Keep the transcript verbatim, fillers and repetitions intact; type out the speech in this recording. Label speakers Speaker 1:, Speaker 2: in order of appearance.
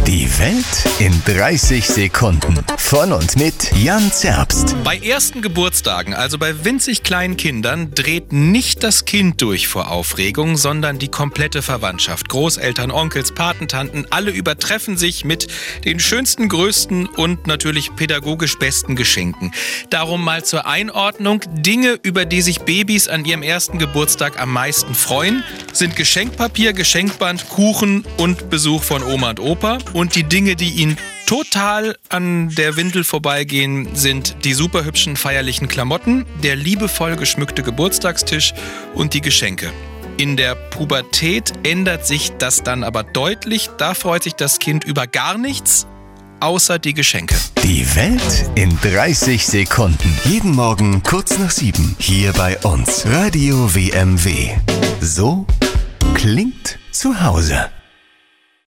Speaker 1: Die Welt in dreißig Sekunden. Von und mit Jan Zerbst.
Speaker 2: Bei ersten Geburtstagen, also bei winzig kleinen Kindern, dreht nicht das Kind durch vor Aufregung, sondern die komplette Verwandtschaft. Großeltern, Onkels, Patentanten, alle übertreffen sich mit den schönsten, größten und natürlich pädagogisch besten Geschenken. Darum mal zur Einordnung: Dinge, über die sich Babys an ihrem ersten Geburtstag am meisten freuen, sind Geschenkpapier, Geschenkband, Kuchen und Besuch von Oma und Opa. Und die Dinge, die ihnen total an der Windel vorbeigehen, sind die super hübschen feierlichen Klamotten, der liebevoll geschmückte Geburtstagstisch und die Geschenke. In der Pubertät ändert sich das dann aber deutlich. Da freut sich das Kind über gar nichts, außer die Geschenke.
Speaker 1: Die Welt in dreißig Sekunden. Jeden Morgen kurz nach sieben. Hier bei uns. Radio W M W. So klingt zu Hause.